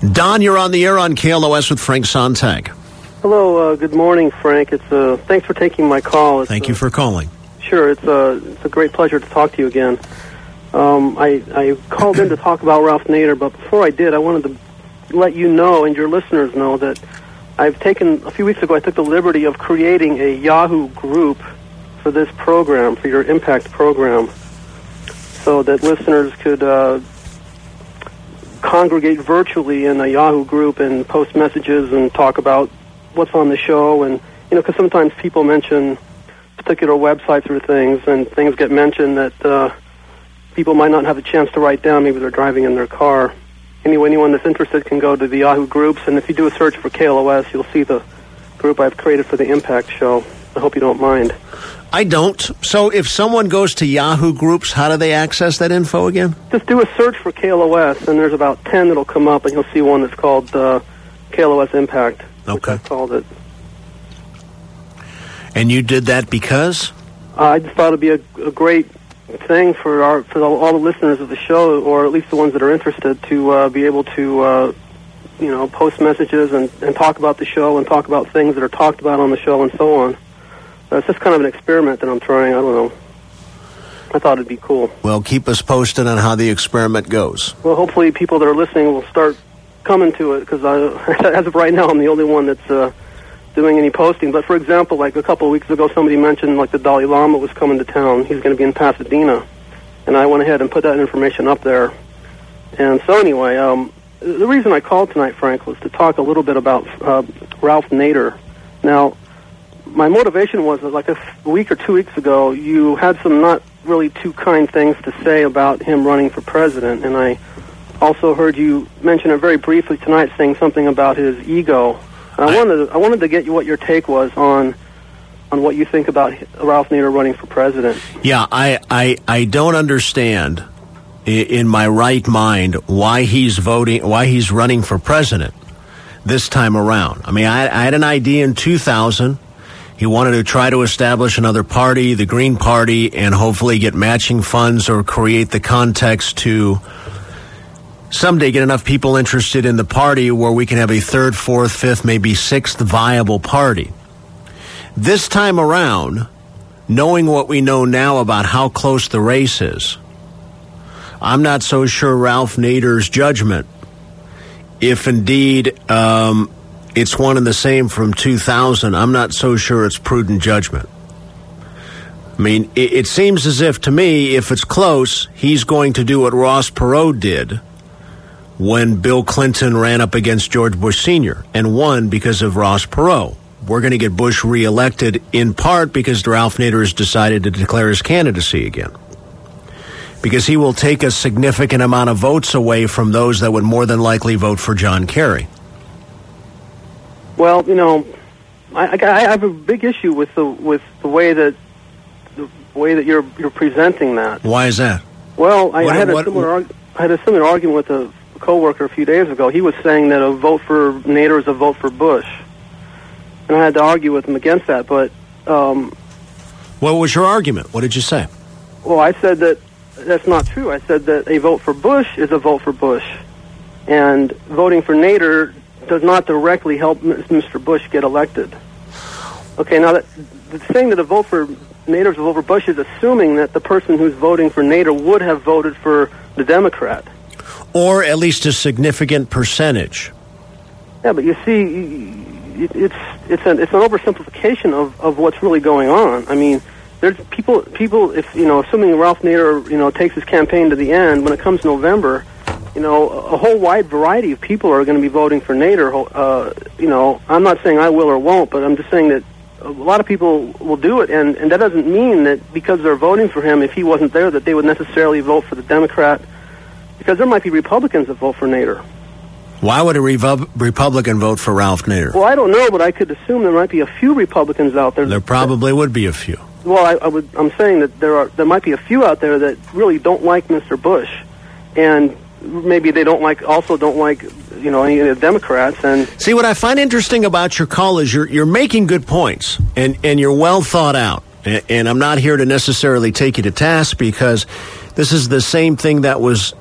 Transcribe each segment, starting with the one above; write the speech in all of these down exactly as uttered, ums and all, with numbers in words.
Don, you're on the air on K L O S with Frank Sontag. Hello, uh, good morning, Frank. It's uh, thanks for taking my call. It's, Thank you uh, for calling. Sure, it's, uh, it's a great pleasure to talk to you again. Um, I, I called in to talk about Ralph Nader, but before I did, I wanted to let you know and your listeners know that I've taken, a few weeks ago, I took the liberty of creating a Yahoo group for this program, for your Impact program, so that listeners could uh, congregate virtually in a Yahoo group and post messages and talk about what's on the show. And, you know, because sometimes people mention particular websites or things, and things get mentioned that uh, people might not have a chance to write down. Maybe they're driving in their car. Anyway, anyone that's interested can go to the Yahoo groups, and if you do a search for K L O S, you'll see the group I've created for the Impact show. I hope you don't mind. I don't. So if someone goes to Yahoo groups, how do they access that info again? Just do a search for K L O S, and there's about ten that'll come up, and you'll see one that's called uh, K L O S Impact. Okay. I called it. And you did that because? Uh, I just thought it'd be a, a great thing for our for all, all the listeners of the show, or at least the ones that are interested, to uh, be able to, uh, you know, post messages and, and talk about the show and talk about things that are talked about on the show and so on. Uh, it's just kind of an experiment that I'm trying. I don't know. I thought it'd be cool. Well, keep us posted on how the experiment goes. Well, hopefully people that are listening will start coming to it, because as of right now, I'm the only one that's uh, doing any posting. But for example, like a couple of weeks ago, somebody mentioned like the Dalai Lama was coming to town. He's going to be in Pasadena, and I went ahead and put that information up there. And so anyway, um, the reason I called tonight, Frank, was to talk a little bit about uh, Ralph Nader. Now, my motivation was that like a week or two weeks ago, you had some not really too kind things to say about him running for president, and I also heard you mention it very briefly tonight, saying something about his ego. And I, I wanted to, I wanted to get you what your take was on on what you think about Ralph Nader running for president. Yeah, I I, I don't understand in my right mind why he's voting, why he's running for president this time around. I mean, I, I had an idea in two thousand. He wanted to try to establish another party, the Green Party, and hopefully get matching funds or create the context to someday get enough people interested in the party where we can have a third, fourth, fifth, maybe sixth viable party. This time around, knowing what we know now about how close the race is, I'm not so sure Ralph Nader's judgment, if indeed um, it's one and the same from two thousand, I'm not so sure it's prudent judgment. I mean, it, it seems as if, to me, if it's close, he's going to do what Ross Perot did when Bill Clinton ran up against George Bush Senior and won because of Ross Perot. We're going to get Bush reelected in part because Ralph Nader has decided to declare his candidacy again, because he will take a significant amount of votes away from those that would more than likely vote for John Kerry. Well, you know, I, I have a big issue with the with the way that the way that you're you're presenting that. Why is that? Well, I, what, I had what, a similar arg- I had a similar argument with a coworker a few days ago. He was saying that a vote for Nader is a vote for Bush, and I had to argue with him against that. But um, what was your argument? What did you say? Well, I said that that's not true. I said that a vote for Bush is a vote for Bush, and voting for Nader does not directly help Mister Bush get elected. Okay, now that, the saying that a vote for Nader is a vote for Bush is assuming that the person who's voting for Nader would have voted for the Democrat. Or at least a significant percentage. Yeah, but you see, it's it's an it's an oversimplification of, of what's really going on. I mean, there's people people if you know, assuming Ralph Nader you know takes his campaign to the end, when it comes November, you know, a whole wide variety of people are going to be voting for Nader. Uh, you know, I'm not saying I will or won't, but I'm just saying that a lot of people will do it, and, and that doesn't mean that because they're voting for him, if he wasn't there, that they would necessarily vote for the Democrat, because there might be Republicans that vote for Nader. Why would a Revo- Republican vote for Ralph Nader? Well, I don't know, but I could assume there might be a few Republicans out there. There probably that, would be a few. Well, I, I would. I'm saying that there are there might be a few out there that really don't like Mister Bush, and maybe they don't like also don't like you know any of the Democrats. And see, what I find interesting about your call is you're you're making good points, and and you're well thought out. And, and I'm not here to necessarily take you to task, because this is the same thing that was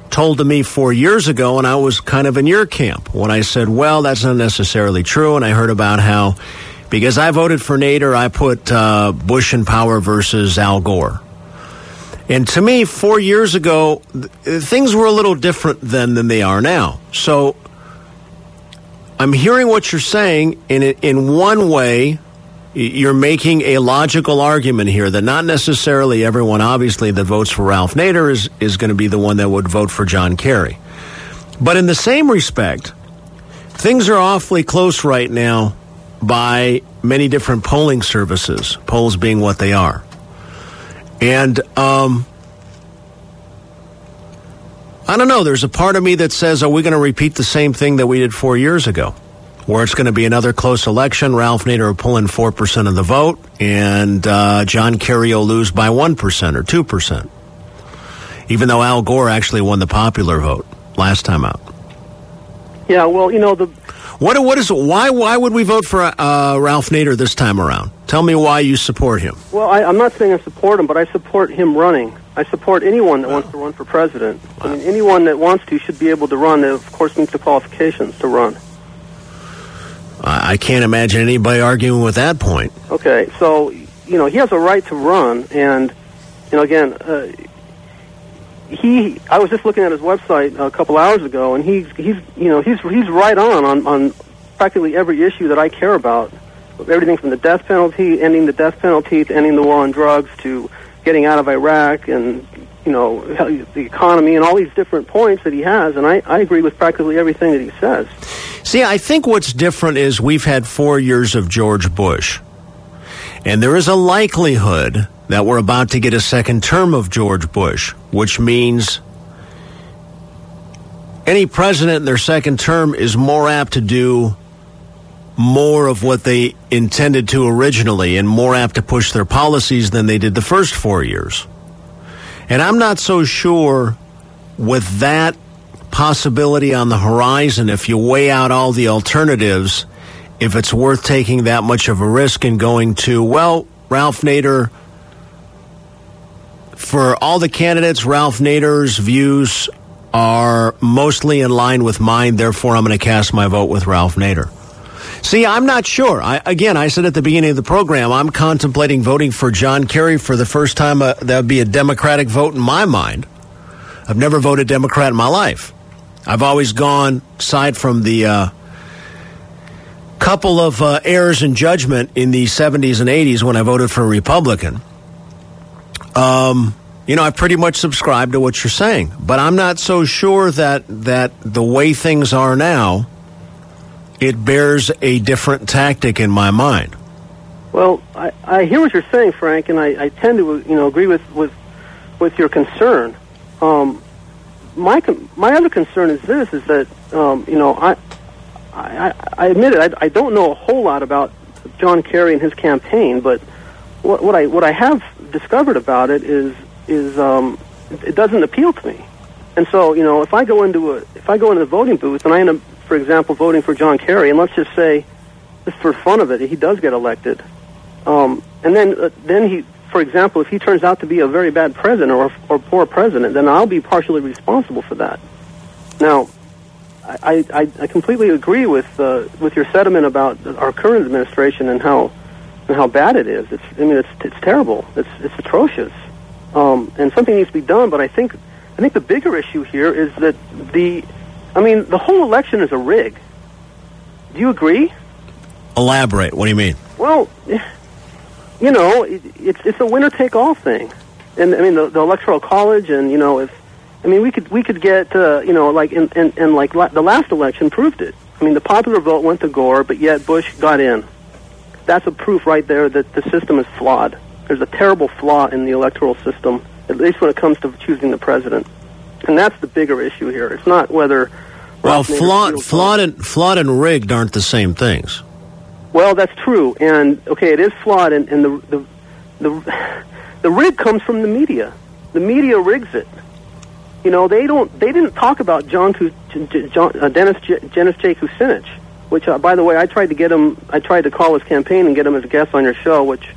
told to me four years ago, and I was kind of in your camp when I said, well, that's not necessarily true, and I heard about how, because I voted for Nader, I put uh, Bush in power versus Al Gore. And to me, four years ago, th- things were a little different then than they are now. So I'm hearing what you're saying. In in one way, you're making a logical argument here that not necessarily everyone, obviously, that votes for Ralph Nader is, is going to be the one that would vote for John Kerry. But in the same respect, things are awfully close right now by many different polling services, polls being what they are. And um, I don't know, there's a part of me that says, are we going to repeat the same thing that we did four years ago? Where it's going to be another close election, Ralph Nader will pull in four percent of the vote, and uh, John Kerry will lose by one percent or two percent. Even though Al Gore actually won the popular vote last time out. Yeah, well, you know, the... What, what is, why, why would we vote for uh, Ralph Nader this time around? Tell me why you support him. Well, I, I'm not saying I support him, but I support him running. I support anyone that wow. wants to run for president. Wow. I mean, anyone that wants to should be able to run. They, of course, meets the qualifications to run. I can't imagine anybody arguing with that point. Okay, so, you know, he has a right to run, and, you know, again, uh, he, I was just looking at his website a couple hours ago, and he's, he's, you know, he's, he's right on, on, on practically every issue that I care about. Everything from the death penalty, ending the death penalty, to ending the war on drugs, to getting out of Iraq, and, you know, the economy, and all these different points that he has, and I, I agree with practically everything that he says. See, I think what's different is we've had four years of George Bush, and there is a likelihood that we're about to get a second term of George Bush, which means any president in their second term is more apt to do more of what they intended to originally and more apt to push their policies than they did the first four years. And I'm not so sure with that possibility on the horizon, if you weigh out all the alternatives, if it's worth taking that much of a risk and going to, well, Ralph Nader, for all the candidates, Ralph Nader's views are mostly in line with mine, therefore I'm going to cast my vote with Ralph Nader. See, I'm not sure. I, again, I said at the beginning of the program, I'm contemplating voting for John Kerry for the first time. Uh, that would be a Democratic vote in my mind. I've never voted Democrat in my life. I've always gone, aside from the uh, couple of uh, errors in judgment in the seventies and eighties when I voted for a Republican, um, you know, I pretty much subscribe to what you're saying. But I'm not so sure that, that the way things are now, it bears a different tactic in my mind. Well, I, I hear what you're saying, Frank, and I, I tend to, you know, agree with, with, with your concern. Um, my my other concern is this: is that um, you know, I I, I admit it, I, I don't know a whole lot about John Kerry and his campaign, but what, what I what I have discovered about it is is um, it doesn't appeal to me. And so, you know, if I go into a if I go into the voting booth and I end up, for example, voting for John Kerry, and let's just say, just for fun of it, he does get elected, um, and then uh, then he. For example, if he turns out to be a very bad president or or poor president, then I'll be partially responsible for that. Now, I I, I completely agree with uh, with your sentiment about our current administration and how and how bad it is. It's I mean it's it's terrible. It's it's atrocious, um, and something needs to be done. But I think I think the bigger issue here is that the I mean the whole election is a rig. Do you agree? Elaborate. What do you mean? Well. You know, it, it's it's a winner-take-all thing, and I mean the, the Electoral College, and you know, if I mean we could we could get uh, you know like in, in, in like la- the last election proved it. I mean the popular vote went to Gore, but yet Bush got in. That's a proof right there that the system is flawed. There's a terrible flaw in the electoral system, at least when it comes to choosing the president, and that's the bigger issue here. It's not whether well flawed flawed and flawed and rigged aren't the same things. Well, that's true, and okay, it is flawed, and, and the, the the the rig comes from the media. The media rigs it. You know, they don't. They didn't talk about John, John uh, Dennis J, Dennis J. Kucinich, which, uh, by the way, I tried to get him. I tried to call his campaign and get him as a guest on your show, which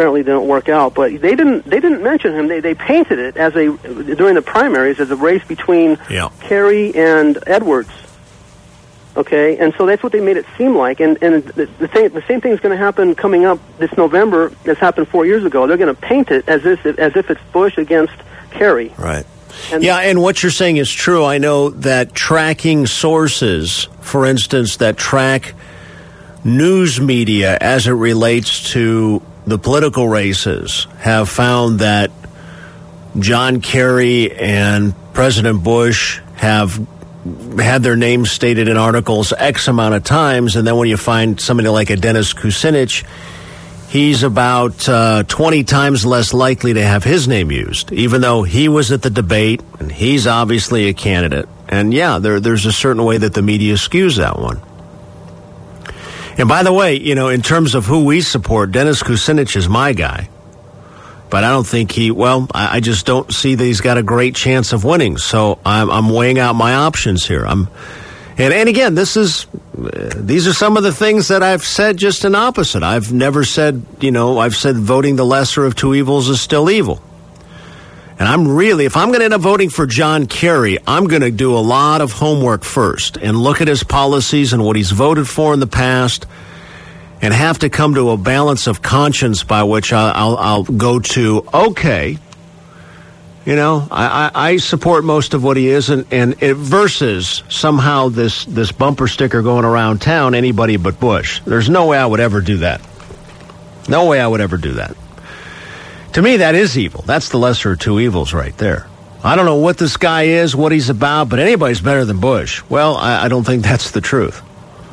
apparently didn't work out. But they didn't they didn't mention him. They they painted it as a during the primaries as a race between yeah. Kerry and Edwards. Okay, and so that's what they made it seem like. And and the, the same the same thing is going to happen coming up this November. That's happened four years ago. They're going to paint it as if as if it's Bush against Kerry. Right. And yeah, and what you're saying is true. I know that tracking sources, for instance, that track news media as it relates to the political races, have found that John Kerry and President Bush have had their names stated in articles X amount of times, and then when you find somebody like a Dennis Kucinich, he's about uh, twenty times less likely to have his name used, even though he was at the debate, and he's obviously a candidate. And yeah, there, there's a certain way that the media skews that one. And by the way, you know, in terms of who we support, Dennis Kucinich is my guy. But I don't think he, well, I, I just don't see that he's got a great chance of winning. So I'm, I'm weighing out my options here. I'm, and, and again, this is, uh, these are some of the things that I've said just an opposite. I've never said, you know, I've said voting the lesser of two evils is still evil. And I'm really, if I'm going to end up voting for John Kerry, I'm going to do a lot of homework first and look at his policies and what he's voted for in the past, and have to come to a balance of conscience by which I'll, I'll, I'll go to, okay, you know, I, I, I support most of what he is, and, and it versus somehow this, this bumper sticker going around town, anybody but Bush. There's no way I would ever do that. No way I would ever do that. To me, that is evil. That's the lesser of two evils right there. I don't know what this guy is, what he's about, but anybody's better than Bush. Well, I, I don't think that's the truth.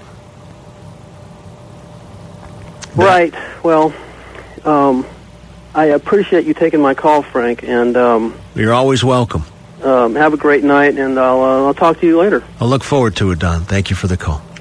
Right. Well, um, I appreciate you taking my call, Frank, and um, you're always welcome. Um, have a great night, and I'll uh, I'll talk to you later. I'll look forward to it, Don. Thank you for the call.